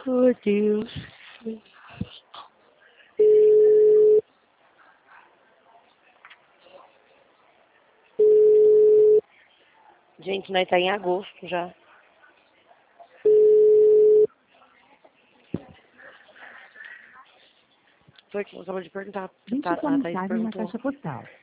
Oh, Deus. Gente, nós tá em agosto já. Foi que eu acabei de perguntar. Deixe sua A Thaís mensagem na perguntou. caixa postal.